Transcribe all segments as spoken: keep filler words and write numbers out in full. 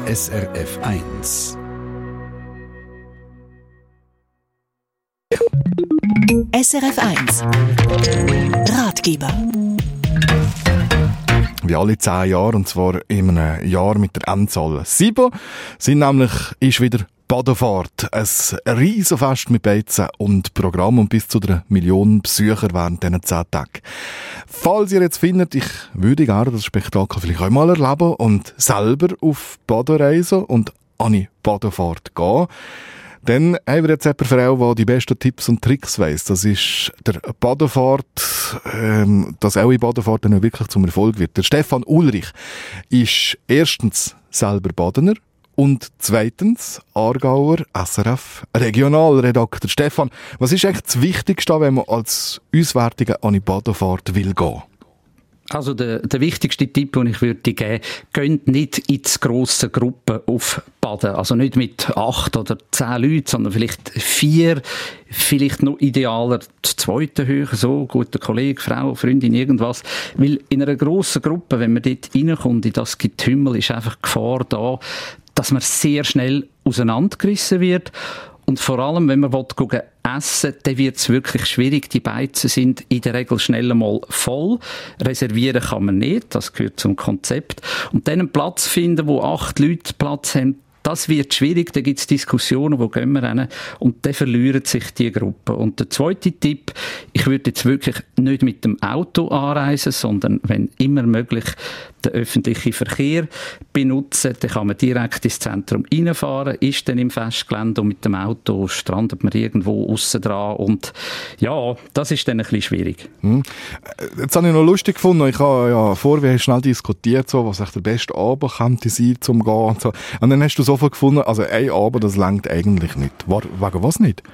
S R F eins. S R F eins Ratgeber. Wie alle zehn Jahre, und zwar in einem Jahr mit der Endzahl sieben, sind nämlich, ist wieder Badefahrt. Ein Riesenfest mit Beizen und Programm und bis zu einer Million Besucher während diesen zehn Tagen. Falls ihr jetzt findet, ich würde gerne das Spektakel vielleicht auch mal erleben und selber auf Badereisen und an die Badefahrt gehen, dann haben wir jetzt jemanden für euch, der die besten Tipps und Tricks weiss. Das ist der Badefahrt, ähm, dass eure Badefahrt dann wirklich zum Erfolg wird. Der Stefan Ulrich ist erstens selber Badener und zweitens Aargauer S R F Regionalredakteur. Stefan, was ist eigentlich das Wichtigste, wenn man als Auswärtiger an die Badefahrt will gehen? Also der, der wichtigste Tipp, den ich würde geben, geht nicht in zu grosse Gruppen auf Baden. Also nicht mit acht oder zehn Leuten, sondern vielleicht vier, vielleicht noch idealer zur zweiten Höhe, so, guter Kollege, Frau, Freundin, irgendwas. Weil in einer grossen Gruppe, wenn man dort reinkommt, in das Getümmel, ist einfach die Gefahr da, dass man sehr schnell auseinandergerissen wird. Und vor allem, wenn man gucken, essen will, dann wird es wirklich schwierig. Die Beizen sind in der Regel schnell einmal voll. Reservieren kann man nicht, das gehört zum Konzept. Und dann einen Platz finden, wo acht Leute Platz haben, das wird schwierig, da gibt es Diskussionen, wo gehen wir hin, und dann verlieren sich die Gruppe. Und der zweite Tipp, ich würde jetzt wirklich nicht mit dem Auto anreisen, sondern wenn immer möglich den öffentlichen Verkehr benutzen, dann kann man direkt ins Zentrum reinfahren, ist dann im Festgelände, und mit dem Auto strandet man irgendwo aussen dran, und ja, das ist dann ein bisschen schwierig. Hm. Jetzt habe ich noch lustig gefunden, ich habe ja vorher schnell diskutiert, so, was echt der beste Abend könnte sein, zum Gehen und so. Und dann hast du sofort gefunden, also ein Abend, das reicht eigentlich nicht. Wegen was nicht?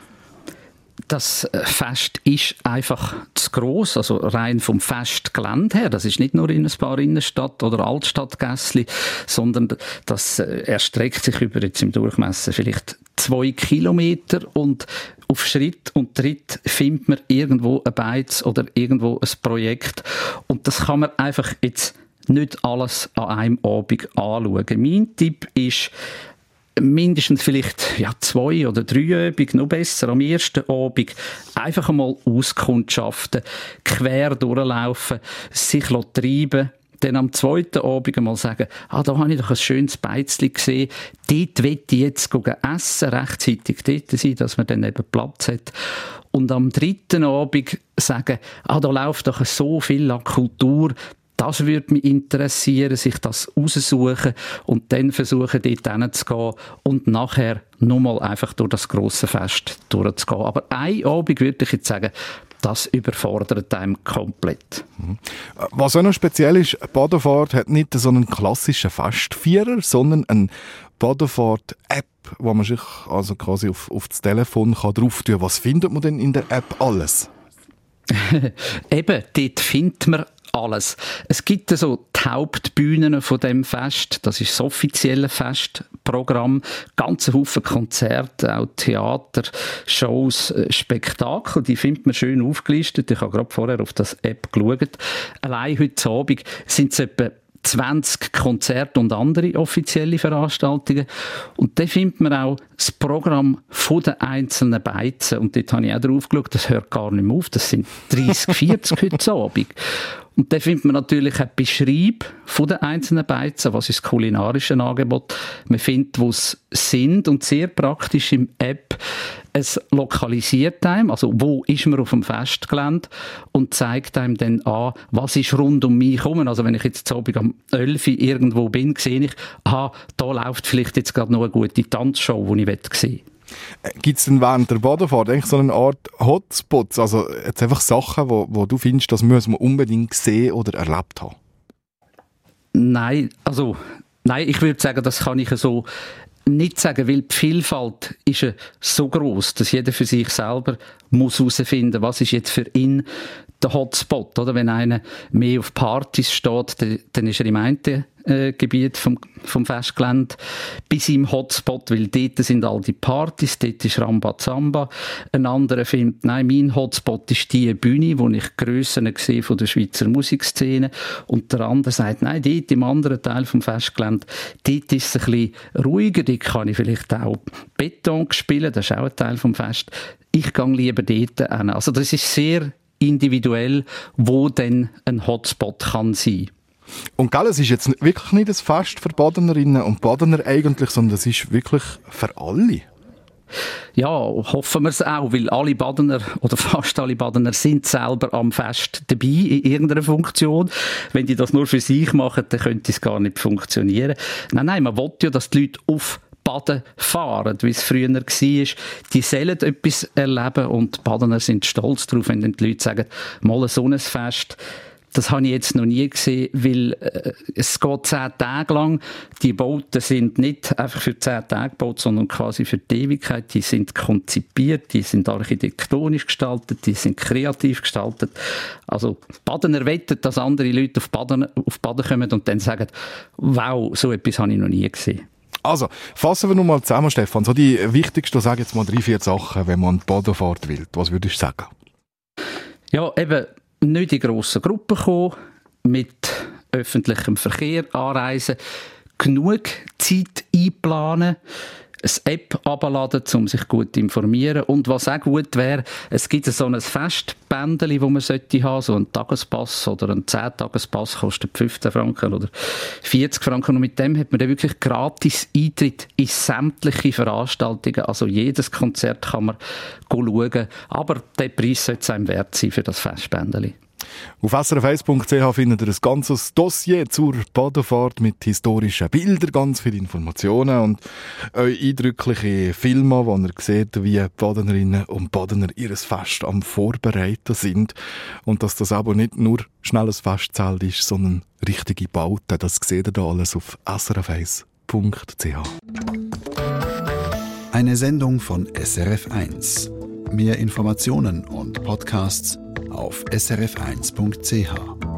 Das Fest ist einfach zu gross, also rein vom Festgelände her. Das ist nicht nur in ein paar Innenstadt- oder Altstadtgässli, sondern das erstreckt sich über jetzt im Durchmesser vielleicht zwei Kilometer, und auf Schritt und Tritt findet man irgendwo ein Beiz oder irgendwo ein Projekt, und das kann man einfach jetzt nicht alles an einem Abend anschauen. Mein Tipp ist, mindestens vielleicht ja, zwei oder drei Abende, noch besser am ersten Abend, einfach einmal auskundschaften, quer durchlaufen, sich treiben, dann am zweiten Abend einmal sagen, ah, da habe ich doch ein schönes Beizli gesehen, dort will ich jetzt essen, rechtzeitig dort sein, dass man dann eben Platz hat. Und am dritten Abend sagen, ah, da läuft doch so viel an Kultur, das würde mich interessieren, sich das raussuchen und dann versuchen, dort hinzugehen und nachher nochmal einfach durch das grosse Fest durchzugehen. Aber ein Abend würde ich jetzt sagen, das überfordert einem komplett. Was auch noch speziell ist, Badefahrt hat nicht so einen klassischen Festvierer, sondern eine Badefahrt-App, wo man sich also quasi auf, auf das Telefon kann drauf tun kann. Was findet man denn in der App alles? Eben, dort findet man alles. Es gibt so die Hauptbühnen von dem Fest. Das ist das offizielle Festprogramm. Ganze Haufen Konzerte, auch Theater, Shows, Spektakel. Die findet man schön aufgelistet. Ich habe gerade vorher auf das App geschaut. Allein heute Abend sind es etwa zwanzig Konzerte und andere offizielle Veranstaltungen. Und da findet man auch das Programm von den einzelnen Beizen. Und dort habe ich auch drauf geschaut, das hört gar nicht mehr auf. Das sind dreissig, vierzig heute Abend. Und da findet man natürlich einen Beschreib von den einzelnen Beizen, was ist das kulinarische Angebot. Man findet, wo sie sind, und sehr praktisch im App, es lokalisiert einem, also wo ist man auf dem Festgelände, und zeigt einem dann an, was ist rund um mich herum. Also wenn ich jetzt Abend am elf Uhr irgendwo bin, sehe ich, aha, da läuft vielleicht jetzt gerade noch eine gute Tanzshow, die ich sehen will. Gibt es denn während der Badefahrt eigentlich so eine Art Hotspots, also jetzt einfach Sachen, wo, wo du findest, das muss man unbedingt sehen oder erlebt haben? Nein, also nein, ich würde sagen, das kann ich so nicht sagen, weil die Vielfalt ist so gross, dass jeder für sich selber muss herausfinden, was ist jetzt für ihn der Hotspot, oder? Wenn einer mehr auf Partys steht, dann ist er im einen äh, Gebiet vom, vom Festgelände bis im Hotspot, weil dort sind all die Partys, dort ist Rambazamba. Ein anderer findet, nein, mein Hotspot ist die Bühne, wo ich Grössen sehe von der Schweizer Musikszene. Und der andere sagt, nein, dort im anderen Teil vom Festgelände, dort ist es ein bisschen ruhiger, dort kann ich vielleicht auch Beton spielen, das ist auch ein Teil vom Fest. Ich gehe lieber dort hin. Also das ist sehr individuell, wo denn ein Hotspot kann sein. Und gell, es ist jetzt wirklich nicht ein Fest für Badenerinnen und Badener eigentlich, sondern es ist wirklich für alle. Ja, hoffen wir es auch, weil alle Badener oder fast alle Badener sind selber am Fest dabei in irgendeiner Funktion. Wenn die das nur für sich machen, dann könnte es gar nicht funktionieren. Nein, nein, man will ja, dass die Leute auf Baden fahren, wie es früher war. Die sollen etwas erleben und die Badener sind stolz darauf, wenn die Leute sagen, mal so ein Fest, das habe ich jetzt noch nie gesehen, weil äh, es geht zehn Tage lang. Die Boote sind nicht einfach für zehn Tage gebaut, sondern quasi für die Ewigkeit. Die sind konzipiert, die sind architektonisch gestaltet, die sind kreativ gestaltet. Also Badener wettet, dass andere Leute auf Baden, auf Baden kommen und dann sagen, wow, so etwas habe ich noch nie gesehen. Also, fassen wir noch mal zusammen, Stefan. So die wichtigsten, sage jetzt mal drei, vier Sachen, wenn man an die Badefahrt will. Was würdest du sagen? Ja, eben nicht in grossen Gruppen kommen, mit öffentlichem Verkehr anreisen, genug Zeit einplanen, eine App herunterladen, um sich gut zu informieren. Und was auch gut wäre, es gibt so ein Festbändeli, das man sollte haben, so ein Tagespass oder ein zehn-Tagespass kostet fünfzehn Franken oder vierzig Franken. Und mit dem hat man dann wirklich gratis Eintritt in sämtliche Veranstaltungen. Also jedes Konzert kann man schauen. Aber der Preis sollte es einem wert sein für das Festbändeli. Auf s r f eins punkt c h findet ihr ein ganzes Dossier zur Badefahrt mit historischen Bildern, ganz viele Informationen und eindrückliche Filme, wo ihr seht, wie die Badenerinnen und Badener ihr Fest am Vorbereiten sind. Und dass das aber nicht nur schnelles Festzelt ist, sondern richtige Bauten. Das seht ihr alles auf s r f eins punkt c h. Eine Sendung von S R F eins. Mehr Informationen und Podcasts auf s r f eins punkt c h.